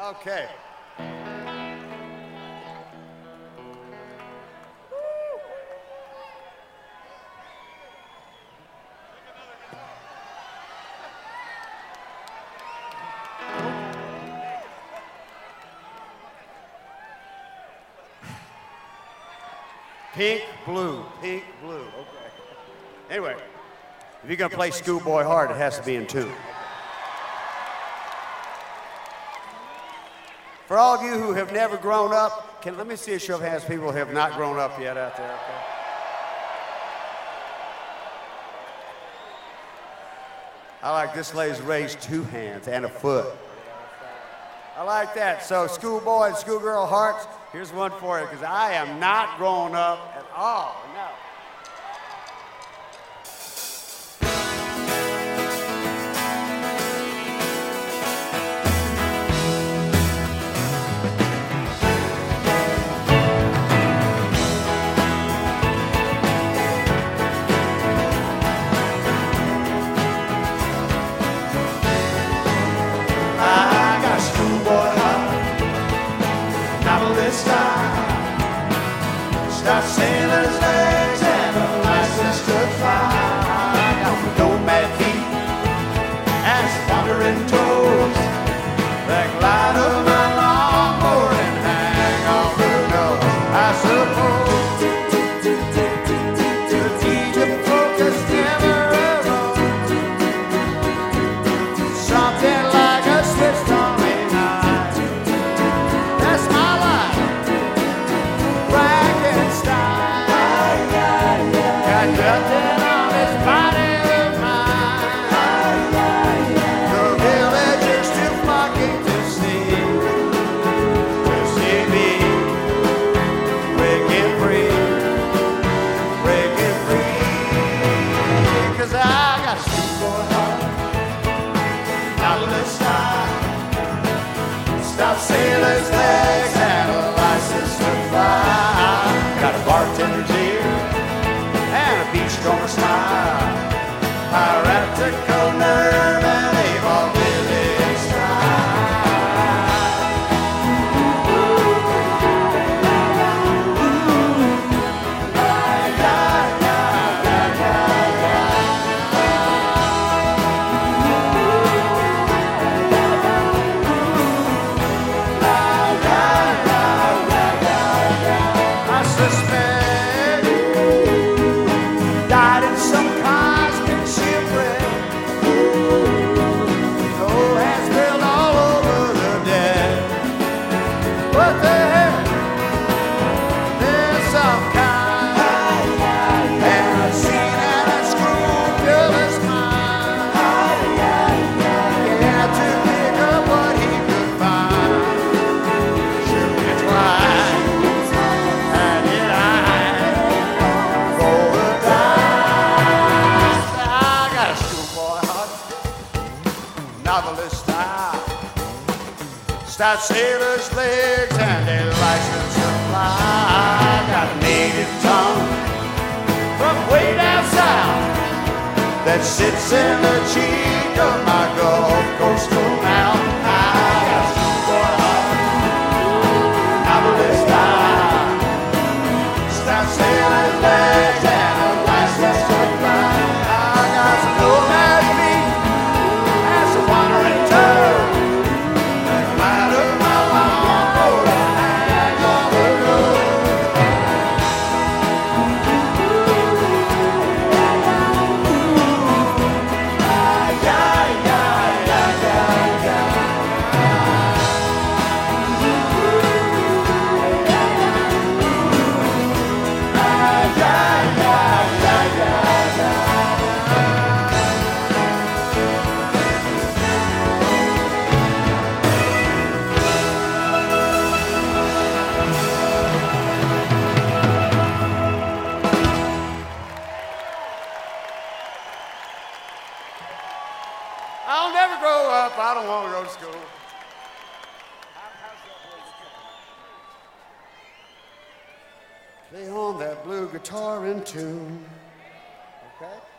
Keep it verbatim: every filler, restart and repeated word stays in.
Okay. Pink, blue, pink, blue. Okay. Anyway, if you're going to play Schoolboy hard, it has to be in tune. For all of you who have never grown up, can let me see a show of hands, people who have not grown up yet out there, okay? I like this lady's raised two hands and a foot. I like that. So schoolboy and schoolgirl hearts, here's one for you, because I am not grown up at all, no. Got sailor's legs and a license to fly. Got nomad feet and wandering toes that glide over my longboard and hang off the nose. I suppose the deed of focus never arose. Something like a Swiss Army knife. That's my life. Nothing on his body of mine. The villagers still flocking to see, to see me breaking free, breaking free. 'Cause I got a schoolboy heart, novelist style, stop sailor's legs and a license to fly. Got a bartender's ear and a beachcomber smile, piratical nerve and a vaudevillian style. I suspect start sailor's legs and a license to fly. Got a native tongue from way down south that sits in the cheek of my Gulf Coastal mouth. I got a schoolboy heart, novelist style, start sailor's legs and a license to fly. I got some nomad feet and some wandering toes. I'll never grow up. I don't want to go to school. Play on that blue guitar in tune. Okay?